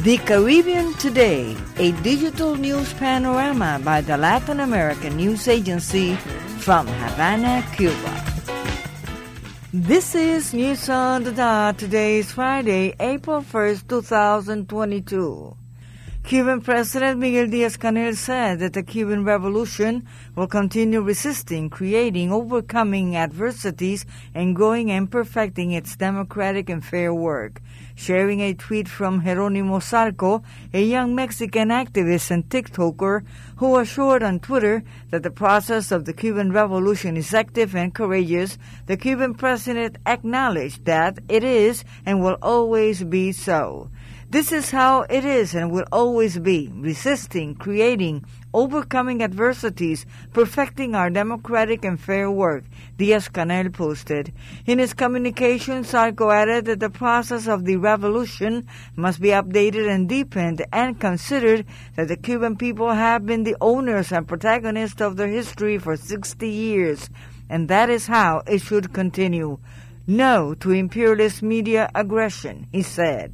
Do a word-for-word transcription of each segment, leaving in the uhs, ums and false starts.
The Caribbean Today, a digital news panorama by the Latin American News Agency from Havana, Cuba. This is News on the Dot. Today is Friday, April first, twenty twenty-two. Cuban President Miguel Díaz-Canel said that the Cuban Revolution will continue resisting, creating, overcoming adversities, and growing and perfecting its democratic and fair work. Sharing a tweet from Jerónimo Zarco, a young Mexican activist and TikToker who assured on Twitter that the process of the Cuban Revolution is active and courageous, the Cuban president acknowledged that it is and will always be so. This is how it is and will always be, resisting, creating, overcoming adversities, perfecting our democratic and fair work, Díaz-Canel posted. In his communication, Zarco added that the process of the revolution must be updated and deepened, and considered that the Cuban people have been the owners and protagonists of their history for sixty years, and that is how it should continue. No to imperialist media aggression, he said.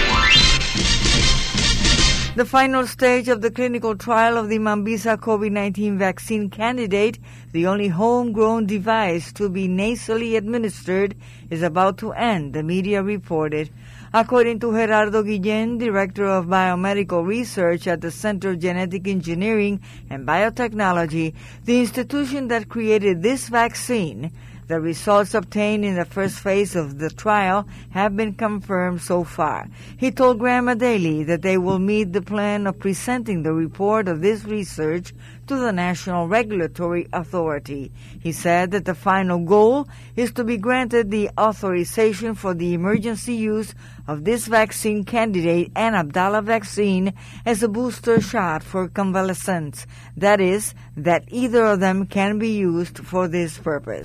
The final stage of the clinical trial of the Mambisa COVID nineteen vaccine candidate, the only homegrown device to be nasally administered, is about to end, the media reported. According to Gerardo Guillén, director of biomedical research at the Center of Genetic Engineering and Biotechnology, the institution that created this vaccine, the results obtained in the first phase of the trial have been confirmed so far. He told Grandma Daily that they will meet the plan of presenting the report of this research to the National Regulatory Authority. He said that the final goal is to be granted the authorization for the emergency use of this vaccine candidate and Abdala vaccine as a booster shot for convalescents. That is, that either of them can be used for this purpose.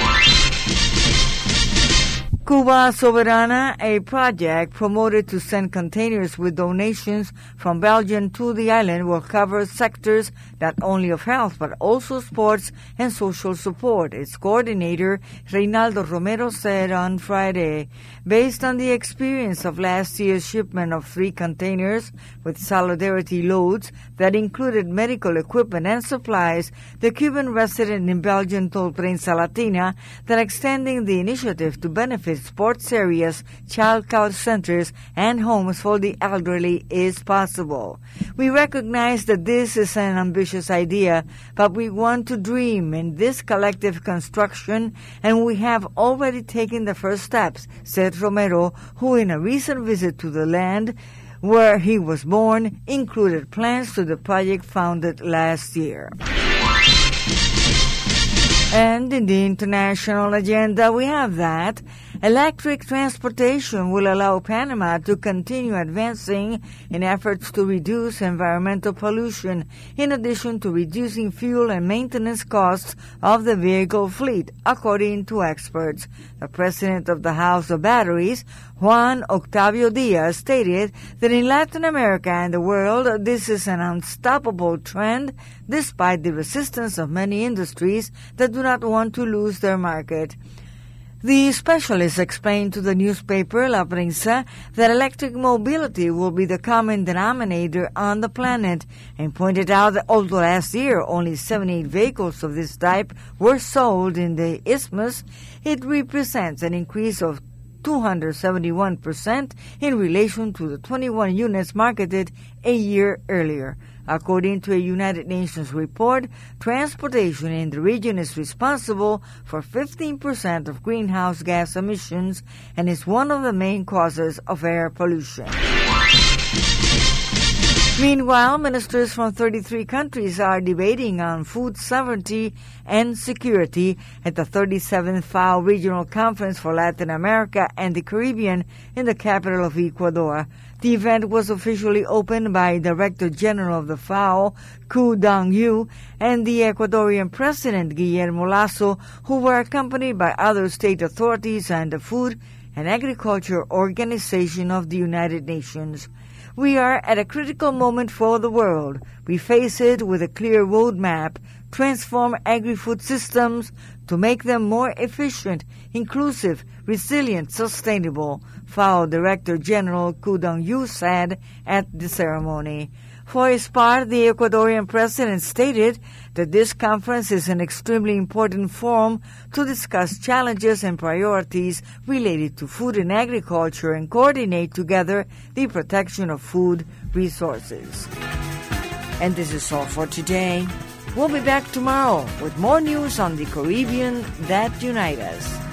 Cuba Soberana, a project promoted to send containers with donations from Belgium to the island, will cover sectors not only of health but also sports and social support, its coordinator, Reynaldo Romero, said on Friday. Based on the experience of last year's shipment of three containers with solidarity loads that included medical equipment and supplies, the Cuban resident in Belgium told Prensa Latina that extending the initiative to benefit sports areas, child care centers, and homes for the elderly is possible. We recognize that this is an ambitious idea, but we want to dream in this collective construction, and we have already taken the first steps, said Romero, who in a recent visit to the land where he was born included plans to the project founded last year. And in the international agenda, we have that electric transportation will allow Panama to continue advancing in efforts to reduce environmental pollution, in addition to reducing fuel and maintenance costs of the vehicle fleet, according to experts. The president of the House of Batteries, Juan Octavio Diaz, stated that in Latin America and the world, this is an unstoppable trend, despite the resistance of many industries that do not want to lose their market. The specialist explained to the newspaper La Prensa that electric mobility will be the common denominator on the planet, and pointed out that although last year only seventy-eight vehicles of this type were sold in the Isthmus, it represents an increase of two hundred seventy-one percent in relation to the twenty-one units marketed a year earlier. According to a United Nations report, transportation in the region is responsible for fifteen percent of greenhouse gas emissions and is one of the main causes of air pollution. Meanwhile, ministers from thirty-three countries are debating on food sovereignty and security at the thirty-seventh FAO Regional Conference for Latin America and the Caribbean in the capital of Ecuador. The event was officially opened by Director General of the FAO, Ku Dong-yu, and the Ecuadorian President, Guillermo Lasso, who were accompanied by other state authorities and the Food and Agriculture Organization of the United Nations. We are at a critical moment for the world. We face it with a clear roadmap transform agri-food systems to make them more efficient, inclusive, resilient, sustainable, FAO Director General Koo Dong-yu said at the ceremony. For his part, the Ecuadorian president stated that this conference is an extremely important forum to discuss challenges and priorities related to food and agriculture and coordinate together the protection of food resources. And this is all for today. We'll be back tomorrow with more news on the Caribbean that unite us.